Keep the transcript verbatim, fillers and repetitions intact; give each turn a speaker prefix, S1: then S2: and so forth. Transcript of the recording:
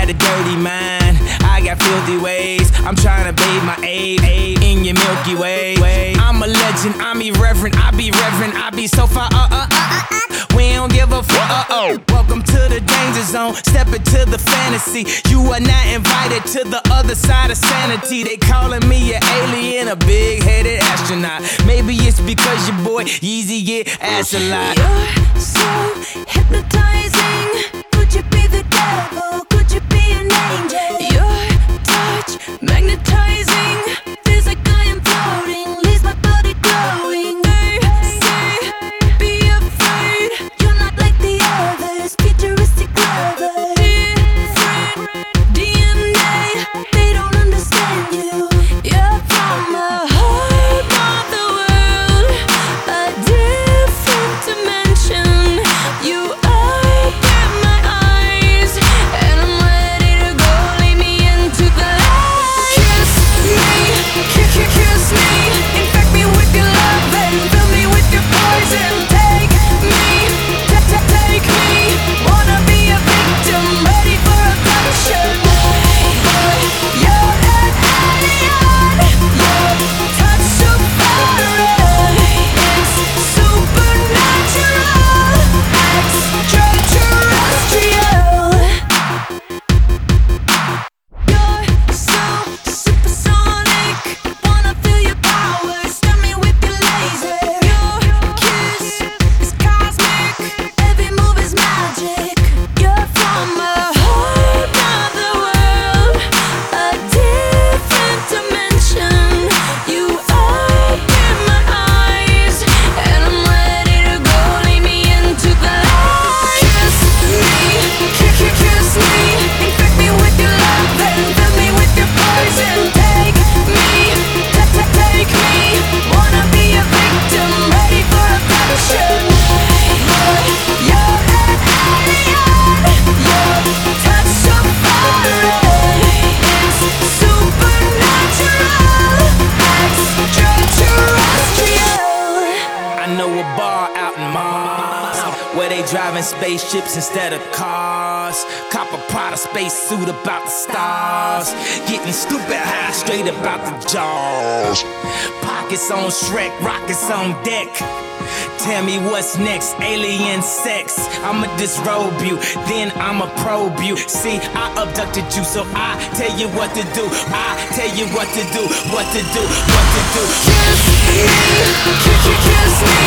S1: got a dirty mind, I got filthy ways. I'm trying to bathe my aid in your Milky Way. I'm a legend, I'm irreverent, I be reverent, I be so far, uh, uh, uh, uh, uh. We don't give a fuck, uh, oh. Welcome to the danger zone, step into the fantasy. You are not invited to the other side of sanity. They calling me an alien, a big-headed astronaut. Maybe it's because your boy Yeezy get ass a lot.
S2: You're so hypnotizing. Could you be the devil? Could you be an angel? Your touch magnetizing. Feels like I am floating, leaves my body glowing. They say, be afraid. You're not like the others, futuristic lovers. Different D N A, they don't understand you. You're from a whole other world, a different dimension. You open my eyes, and I'm ready to go. Lead me into the light. Kiss me, kiss, kiss, kiss me. Infect me with your love and fill me with your poison. Take me, ta- ta- take me. Wanna be a victim, ready for abduction. Boy, you're an alien. Your touch so foreign. It's supernatural, extraterrestrial. You're so supersonic. Wanna feel your power, stun me with your laser. Your kiss is cosmic, every move is magic. You're from a whole other world, a different dimension. You open my eyes, and I'm ready to go. Lead me into the light. Kiss me, kiss, kiss, kiss me. Infect me with your love and fill me with your poison. Take me, ta- ta- take me. Wanna be a victim, ready for abduction. Boy, you're an alien. Your touch so foreign. It's supernatural, extraterrestrial.
S1: I know a bar out in Mars where they driving spaceships instead of cars. Cop a Prada space suit about the stars. Getting stupid high straight about the jaws. Pockets on Shrek, rockets on deck. Tell me what's next, alien sex. I'ma disrobe you, then I'ma probe you. See, I abducted you, so I tell you what to do. I tell you what to do, what to do, what to do.
S2: Kiss me, kiss, kiss, kiss me.